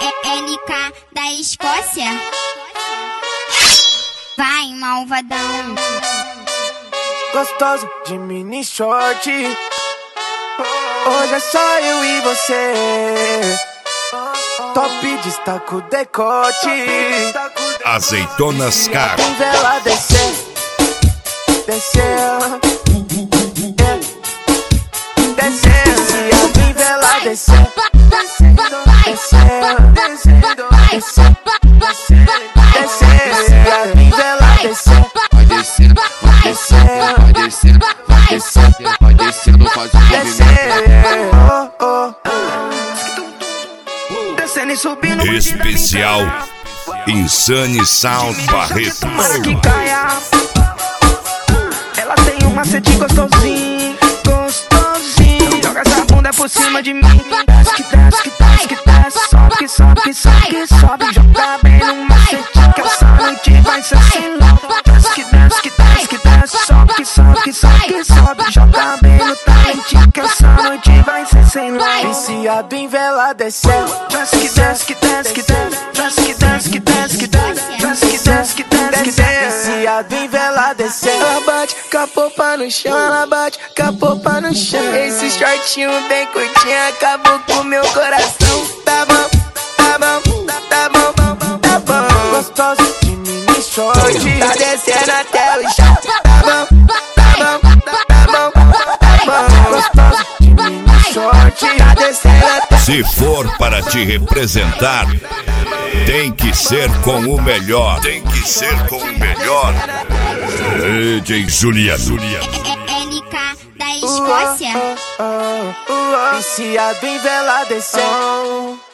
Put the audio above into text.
LK da Escócia. Vai, malvadão. Gostoso de mini short. Hoje é só eu e você. Top destaca o decote. Azeitonas Car. Vela descer, descer, descer. Se a vela descer, descer, descer, descer. Se a vela descer, vai descendo, vai descendo, vai descendo, vai descendo, vai descendo, faz um movimento. Descendo e subindo. Especial Insane Sound Barreto. Tomara que caia. Ela tem um macete gostosinho, gostosinho. Joga essa bunda por cima de mim. Desce, que desce, que desce, que desce. Sobe, que sobe, que sobe, que sobe. Joga bem no macete que essa noite vai ser sem louco. Desce, que desce, que desce, que desce. Sobe, que sobe, que sobe, que sobe. Joga bem no talentinho que essa noite vai ser sem louco. Viciado em vela descendo. Desce, que desce, que desce, que desce. Desce, que desce, que desce, que desce. Desce, que desce, que desce, que desce. Viciado em vela descendo. Ela bate com a popa no chão, ela bate com a popa no chão. Esse shortinho bem curtinho acabou com meu coração. Tá bom, tá bom, tá bom, tá bom. Gostoso de mini short. Tá descendo até o chão. Tá bom, tá bom, tá bom, tá bom. Gostoso de mini short. Tá descendo até. Se for para te representar, tem que ser com o melhor. Tem que ser com o melhor. DJ Juliano. LK da Escócia. Viciado em vela descendo.